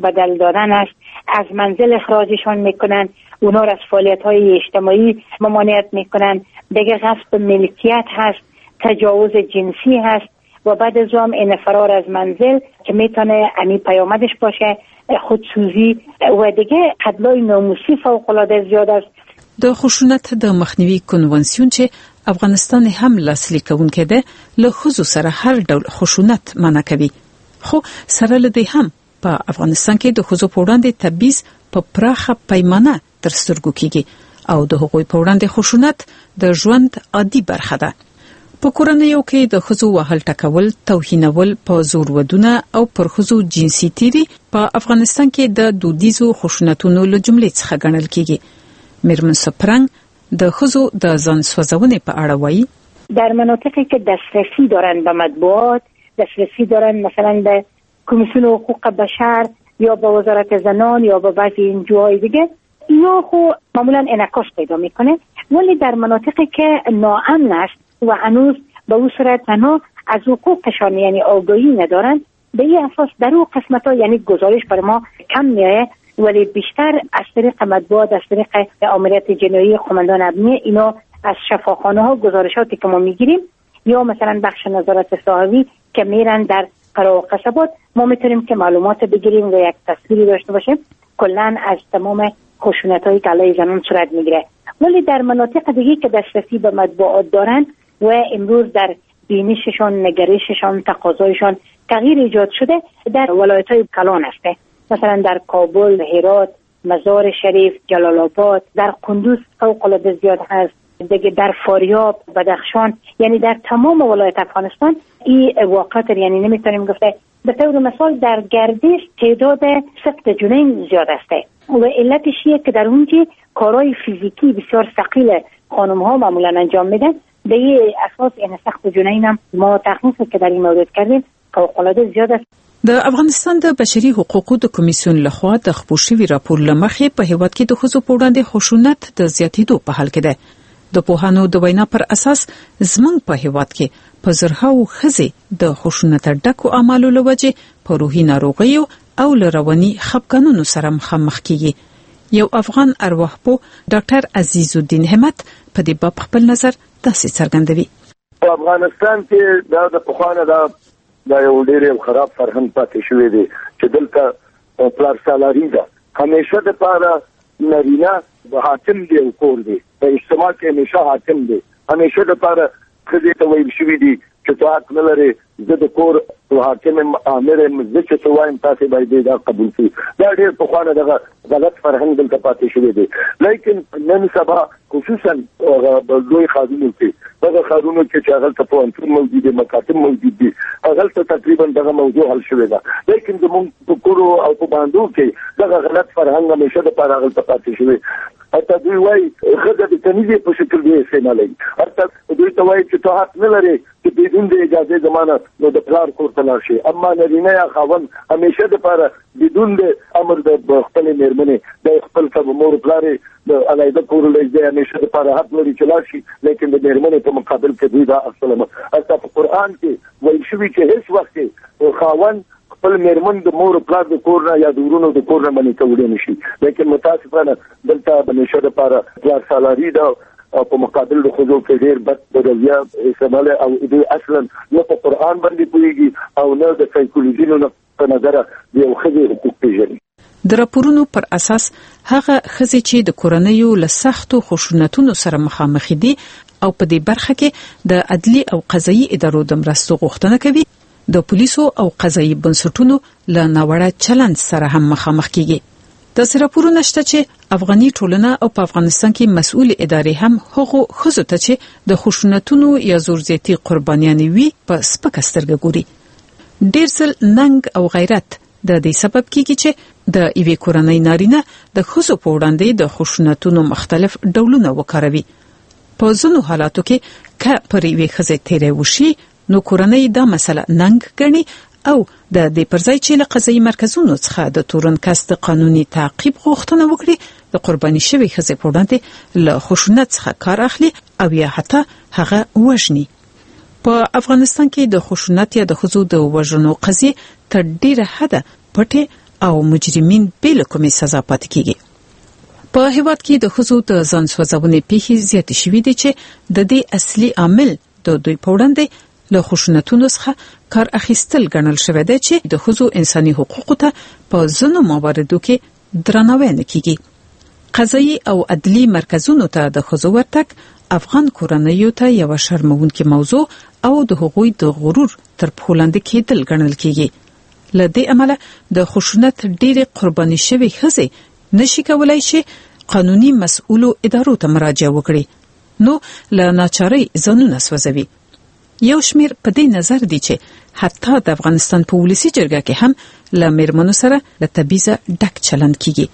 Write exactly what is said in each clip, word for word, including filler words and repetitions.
بدل دادن است، از منزل اخراجشان میکنن، اونا را از فعالیت‌های اجتماعی ممانعت میکنن، دیگه غصب ملکیت هست، تجاوز جنسی هست و بعد از اون این فرار از منزل که میتونه امی پیامدش باشه خودسوزی و دیگه خدلای ناموسی فوق العاده زیاد است. د خشونت د مخنیوي کنوانسیون چې افغانستان هم لاسلیک کوونکی ده له ښځو سره هر ډول خشونت منع کوي، خو سره له دې هم په افغانستان کې د ښځو په وړاندې تبعیض په پراخه پیمانه تر سترګو کیږي او د هغوی په وړاندې خشونت د ژوند عادي برخه ده. په کورنیو کې د ښځو وهل ټکول، توهینول، په زور ودونه او پر ښځو جنسي تیری په افغانستان کې د دودیزو خشونتونو له جملې څخه ګڼل کیږي. میرمن سپرنگ د ښځو د ځان سوځونې په اړه وایي: در مناطقی که دسترسی دارن به مطبوعات، دسترسی دارن مثلا به کمیسیون حقوق بشر یا به وزارت زنان یا به بعضی این جاهای دیگه، اینا خو معمولا انعکاس پیدا میکنه، ولی در مناطقی که ناامن است و هنوز به اون صورت تنها از حقوقشان یعنی آگاهی ندارن، به این اساس در اون قسمت ها یعنی گزارش بر ما کم میایه، ولی بیشتر از طریق مطبوعات، از طریق عملیات جنایی قماندان امنیه، اینا از شفاخانه ها گزارشاتی که ما میگیریم یا مثلا بخش نظارت صحوی که میرن در قرا و قصبات، ما میتونیم که معلومات بگیریم و یک تصویری داشته باشیم کلا از تمام خشونت هایی که علیه زنان صورت میگیره. ولی در مناطق دیگه که دسترسی به مطبوعات دارن و امروز در بینششان، نگرششان، تقاضایشان تغییر ایجاد شده، در ولایت های کلان هسته، مثلا در کابل، هرات، مزار شریف، جلال آباد، در قندوز فوق العاده زیاد هست، دیگه در فاریاب، بدخشان، یعنی در تمام ولایت افغانستان این واقعات یعنی نمیتونیم گفته. به طور مثال در گردش تعداد سقط جنین زیاد است و علتش اینه که در اونجا کارهای فیزیکی بسیار ثقیل خانم ها معمولا انجام میدن. به این اساس این سقط جنین هم ما تخصیصی که در این مورد کردیم فوق العاده زیاد است. د افغانستان د بشري حقوقو د کمیسیون لخوا د خپور شوي راپور لمخې په هیواد کې د ښځو په وړاندې خشونت د زیاتېدو په حال کې ده. د پوهانو د وینا پر اساس زموږ په هیواد کې په زرهاو ښځې د خشونت ډکو اعمالو له وجې په روحي ناروغیو او له رواني خفګانونو سره مخامخ کیږي. یو افغان ارواحپوه ډاکټر عزیز الدین همت په دې باب خپل نظر داسې څرګندوي: په افغانستان کې دا د پخوانه دا دا یو ډېر خراب فرهنګ پاتې شوی دی چې دلته پلار سالاري ده، همیشه د پاره نارینه د حاکم دی او کور دی، په اجتماع کې همیشه حاکم دی، همیشه د پاره ښځې ته ویل شوي دي چې ته حق نه لرې، زه د کور حاکم یم، امر یم، زه چې څه وایم تاسې باید دا قبول کړئ. دا ډېر پخوانه دغه غلط فرهنګ دلته پاتې شوی دی. لیکن نن سبا خصوصا لوی ښارونو کې، دغه ښارونو کې چې هغلته پوهنتون موجود دی، مکاتب موجود دي، هغلته تقریبا دغه موضوع حل شوې ده. لیکن زموږ په کورو او په باندو کې دغه غلط فرهنګ همیشه دپاره هغلته پاتې شوی. حتی دوی وایي ښځه د تمیزې په شکل دوی استعمالوي، حتی دوی ته وایي چې ته حق نه لرې چې بدون د اجازې زمانه نو د پلار کور ته لاړ شي، اما نارینه یا خاوند همیشه دپاره بدون د امر د خپلې مېرمنې د خپل سب مور پلار د علیحده کور لږ همیشه دپاره حق لري چې لاړ شي، لیکن د مېرمنې په مقابل کې دوی دا اصل حتی په قرآن کې ویل شوي چې هیڅ وخت کې خاوند خپل مېرمن د مور پلار د کور نه یا د ورونو د کور نه منې کولی نه شي. لیکن متاسفانه دلته همیشه دپاره پلار سالاري ده او په مقابل د ښځو کې ډېر بد رویه استعماله او دوی اصلا نه په قرآن باندې پوهېږي او نه د سایکولوژي نه په نظره د یو ښځې حقوق پېژني. د راپورونو پر اساس هغه ښځې چې د کورنیو له سختو خشونتونو سره مخامخ دي او په دې برخه کې د عدلي او قضایي ادارو د مرستو غوښتنه کوي، د پولیسو او قضایي بنسټونو له ناوړه چلند سره هم مخامخ کیږي. د راپورونو نشته چې افغاني ټولنه او په افغانستان کې مسؤل ادارې هم هغو ښځو ته چې د خشونتونو یا زور زیاتي قربانیانې وي په سپکه سترګه ګوري. ډېر ځل ننګ او غیرت د دې سبب کیږي چې د یوې کورنۍ نارینه د ښځو په وړاندې د خشونتونو مختلف ډولونه وکاروي. په ځینو حالاتو کې که پر یوې ښځې تیری وشي نو کورنۍ دا مسله ننګ ګڼي او د دې پرځای چې له قضایي مرکزونو څخه د تورن کس د قانوني تعقیب غوښتنه وکړي، د قرباني شوې ښځې په وړاندې له خشونت څخه کار اخلي او یا حتی هغه وژني. په افغانستان کې د خشونت یا د ښځو د وژنو قضیې تر ډیره حده پټې او مجرمین بل کومې سزا پاتې کیږي. په هیواد کې د خزو د ځان سوځونې پیښې زیات شوې دي چې د دې اصلي عامل د دوی په وړاندې له خشونتونو څخه کار اخیستل ګڼل شوی دی چې د خزو انساني حقوقو ته په ځینو مواردو کې درناوی نه کیږي. قضایي او عدلي مرکزونو ته د خزو ورتګ افغان کورنیو ته یو شرمونکې موضوع او د هغوی د غرور تر پښو لاندې کېدل ګڼل کیږي. له دې امله د خشونت ډېرې قرباني شوې ښځې نشي کولای شي قانوني مسؤلو ادارو ته مراجعه وکړي، نو له ناچارۍ ځانونه سوځوي. یو شمیر په دې نظر دي چې حتی د افغانستان په ولسی جرګه کې هم له میرمنو سره د تبعیض ډک چلند کیږي.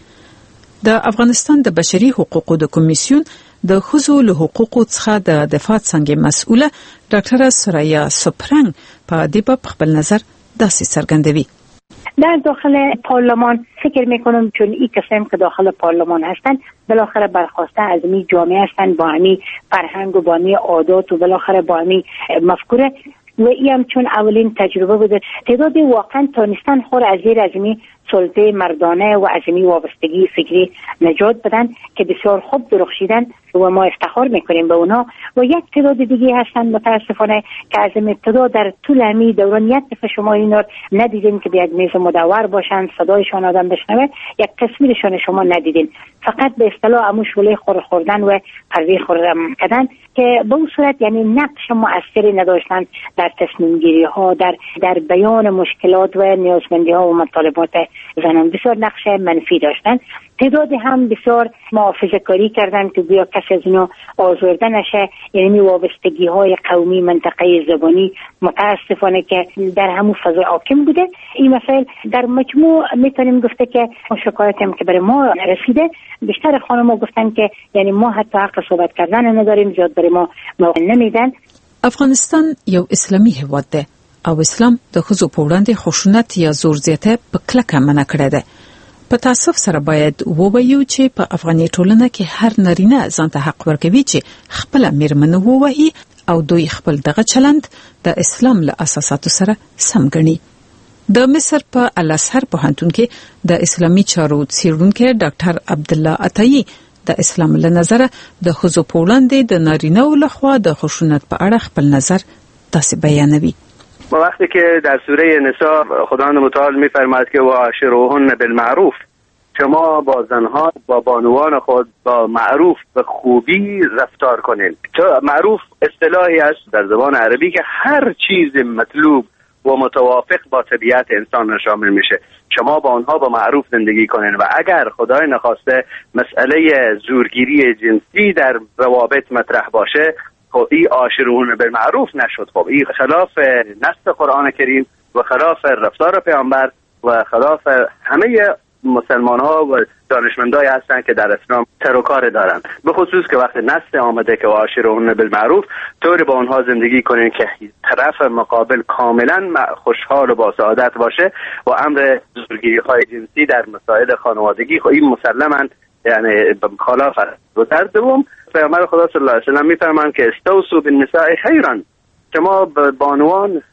د افغانستان د بشري حقوقو د کمیسیون د ښځو له حقوقو څخه د دفاع څنګه مسؤله ډاکټره سرایا سپرنگ په دې په خپل نظر داسې څرګندوي. در داخل پارلمان فکر میکنم چون این کسانی که داخل پارلمان هستند بالاخره برخواسته از می جامعه هستند، با همی فرهنگ و با همی عادات و بالاخره با همی مفکوره و این هم چون اولین تجربه بوده تعداد واقعا تانستن خور از زیر از می سلطه مردانه و از می وابستگی فکری نجات بدن که بسیار خوب درخشیدن و ما افتخار میکنیم به اونا. و یک تعداد دیگه هستن متاسفانه که از ابتدا در طول همی دوران یک دفعه شما اینا ندیدین که به یک میز مدور باشن، صدایشان آدم بشنوه، یک تصویرشان شما ندیدین، فقط به اصطلاح همون شوله خور خوردن و پروی خوردن کردن که به اون صورت یعنی نقش مؤثری نداشتن در تصمیم گیری ها، در در بیان مشکلات و نیازمندی ها و مطالبات زنان. بسیار نقش منفی داشتن. تعدادی هم بسیار محافظه کاری کردن که بیا کسی از اینا آزرده نشه، یعنی وابستگی های قومی منطقه زبانی متاسفانه که در همون فضای حاکم بوده. این مسائل در مجموع میتونیم گفته که شکایت هم که برای ما رسیده بیشتر خانم‌ها گفتن که یعنی ما حتی حق صحبت کردن نداریم، زیاد برای ما موقع نمیدن. افغانستان یو اسلامي هیواد دی او اسلام د ښځو په وړاندې خشونت یا زور زیاته په کلکه منع کړی دی. په تاسف سره باید ووایو چې په افغاني ټولنه کې هر نارینه ځان ته حق ورکوي چې خپل میرمنه ووهي او دوی خپل دغه چلند د اسلام له اساساتو سره سم ګڼي. د مصر په الازهر پوهنتون کې د اسلامي چارو څېړونکی ډاکټر عبدالله عطایی د اسلام له نظره د ښځو په وړاندې د نارینه‌و لخوا د خشونت په اړه خپل نظر تاسو بیانوي. وقتی که در سوره نساء خداوند متعال می‌فرماید که وعاشروهن بالمعروف، شما با زنها با بانوان خود با معروف به خوبی رفتار کنید. معروف اصطلاحی است در زبان عربی که هر چیز مطلوب و متوافق با طبیعت انسان شامل میشه. شما با آنها با معروف زندگی کنین و اگر خدای نخواسته مسئله زورگیری جنسی در روابط مطرح باشه، خب این عاشروهن بالمعروف نشد. خب این خلاف نص قرآن کریم و خلاف رفتار پیامبر و خلاف همه مسلمان ها و دانشمندایی هستن که در اسلام سر و کار دارن، به خصوص که وقت نص آمده که عاشروهن بالمعروف طوری با اونها زندگی کنین که طرف مقابل کاملا خوشحال و با سعادت باشه و امر زورگیری های جنسی در مسائل خانوادگی خب این مسلما یعنی خلاف است. و در دوم پیامبر خدا صلی الله علیه و سلم میفرمایند که استوصوا بالنساء خیرا، شما به بانوان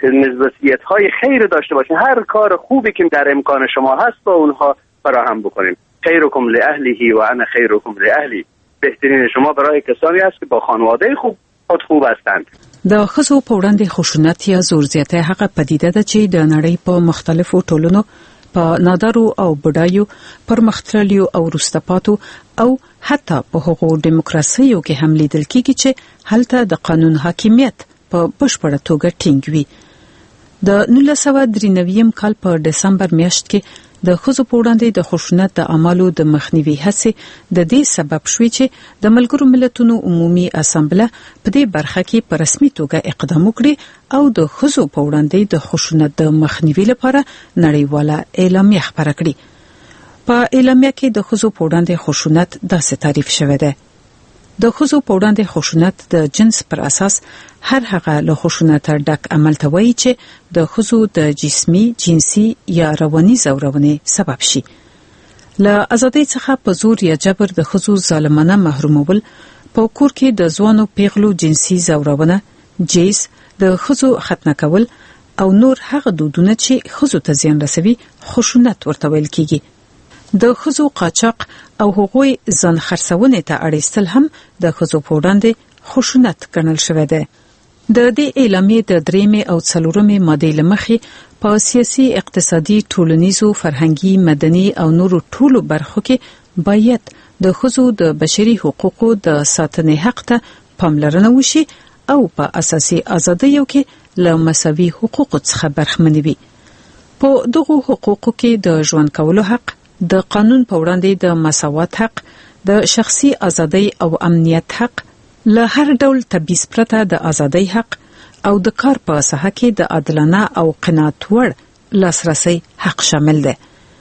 وصیت‌های خیر داشته باشین، هر کار خوبی که در امکان شما هست با اونها فراهم بکنین. خیرکم لاهله و انا خیرکم لاهلی، بهترین شما برای کسانی است که با خانواده خوب خود خوب هستند. د ښځو په وړاندې خشونت یا زور زیاتی هغه پدیده ده چې د نړۍ په مختلفو ټولنو په نادارو او بډایو پرمختللیو او وروسته پاتو او حتی په هغو دیموکراسیو کې هم لیدل کېږي چې هلته د قانون حاکمیت په بشپړه توګه ټینګ وي. د نولس سوه درې نوي کال په دسمبر میاشت کې د ښځو په وړاندې د خشونت د اعمالو د مخنیوي هڅې د دې سبب شوې چې د ملګرو ملتونو عمومي اسامبله په دې برخه کې په رسمي توګه اقدام وکړي او د ښځو په وړاندې د خشونت د مخنیوي لپاره نړیواله اعلامیه خپره کړي. په اعلامیه کې د ښځو په وړاندې خشونت داسې تعریف شوی دی: د ښځو په وړاندې خشونت د جنس پر اساس هر هغه له خشونت ډک عمل ته وایي چې د ښځو د جسمي، جنسي یا رواني ځورونې سبب شي. له ازادۍ څخه په زور یا جبر د ښځو ظالمانه محرومول، په کور کې د ځوانو پیغلو جنسي ځورونه، جیز، د ښځو ختنه کول او نور هغه دودونه چې ښځو ته زیان رسوي خشونت ورته ویل کیږي. د ښځو قاچاق او هغوی ځان خرڅونې ته اړیستل هم د ښځو په وړاندې خشونت ګڼل شوی دی. د دې اعلامیې د درېمې او څلورمې مادې له مخې په سیاسي، اقتصادي، ټولنیزو، فرهنګي، مدني او نورو ټولو برخو کې باید د ښځو د بشري حقوقو د ساتنې حق ته پاملرنه وشي او په اساسي ازادیو کې له مساوي حقوقو څخه برخمنې وي. په دغو حقوقو کې د ژوند کولو حق، د قانون په وړاندې د مساوات حق، د شخصي ازادۍ او امنیت حق، له هر ډول تبعیض پرته د ازادۍ حق او د کار په ساحه کې د عادلانه او قناعت وړ لاسرسي حق شامل دی.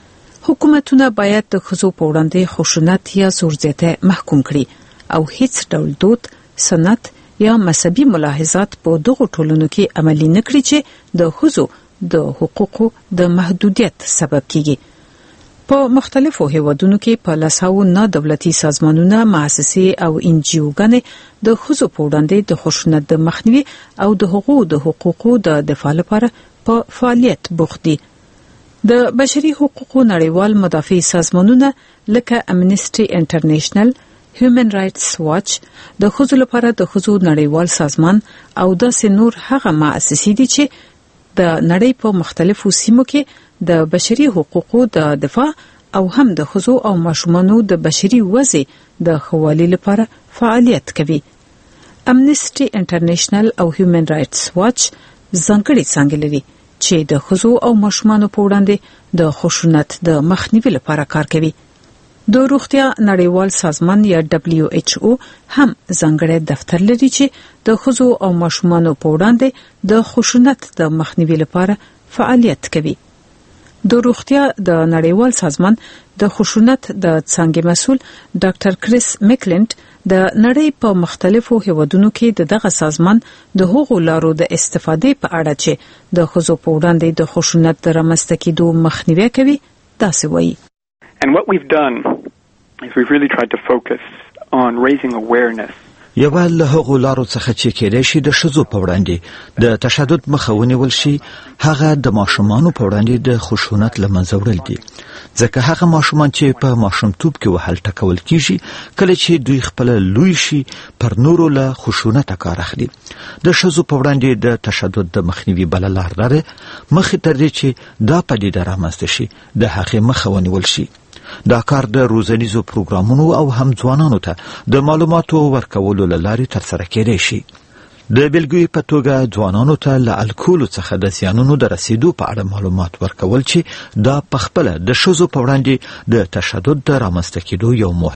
حکومتونه باید د ښځو په وړاندې خشونت یا زور زیاتی محکوم کړي او هیڅ ډول دود، سنت یا مذهبي ملاحظات په دغو ټولنو کې عملي نه کړي چې د ښځو د حقوقو د محدودیت سبب کیږي. په مختلفو هیوادونو کې په لساو نه دولتي سازمانونه، مؤسسې او انجیوګانې د ښځو په وړاندې د خشونت د مخنیوي او د حقوقو د حقوقو د دفاع لپاره په فعالیت بوخت دي. د بشري حقوقو نړیوال مدافع سازمانونه لکه امنیسټي انټرنیشنل، هیومن رائټس واچ، د ښځو لپاره د ښځو نړیوال سازمان او داسې نور هغه مؤسسې دي چې د نړۍ په مختلفو سیمو کې د بشري حقوقو د دفاع او هم د ښځو او ماشومانو د بشري وضع د ښه والي لپاره فعالیت کوي. امنیسټي انټرنیشنل او هیومن رائټس واچ ځانګړي څانګې لري چې د ښځو او ماشومانو په وړاندې د خشونت د مخنیوي لپاره کار کوي. د روغتیا نړیوال سازمان یا دبلیو ایچ او هم ځانګړی دفتر لري چې د ښځو او ماشومانو په وړاندې د خشونت د مخنیوي لپاره فعالیت کوي. د روغتیا د نړیوال سازمان د خشونت د څانګې مسؤل ډاکټر کریس میکلند د نړۍ په مختلفو هیوادونو کې د دغه سازمان د هغو لارو د استفادې په اړه چې د ښځو په وړاندې د خشونت د رامنځته کېدو مخنیوی کوي داسې وایي. And what we've done is we've really tried to focus on raising awareness. یو له هغو لارو څخه چې کېدای شي د ښځو په وړاندې د تشدد مخه ونیول شي هغه د ماشومانو په وړاندې د خشونت له منځه وړل دي، ځکه هغه ماشومان چې په ماشومتوب کې وهل ټکول کیږي کله چې دوی خپل لوی شي پر نورو له خشونت کار اخلي. د ښځو په وړاندې د تشدد د مخنیوي بل لار لري مخې تر دې چې دا پدیده رامنځته شي د هغې مخه ونیول شي. دا کار د روزنیزو پروګرامونو او هم ځوانانو ته د معلوماتو ورکولو له لارې ترسره کېدای شي. د بیلګې په توګه ځوانانو ته له الکولو څخه د زیانونو د رسیدو په اړه معلومات ورکول چې دا په خپله د ښځو په وړاندې د تشدد د رامنځته کېدو یو مهم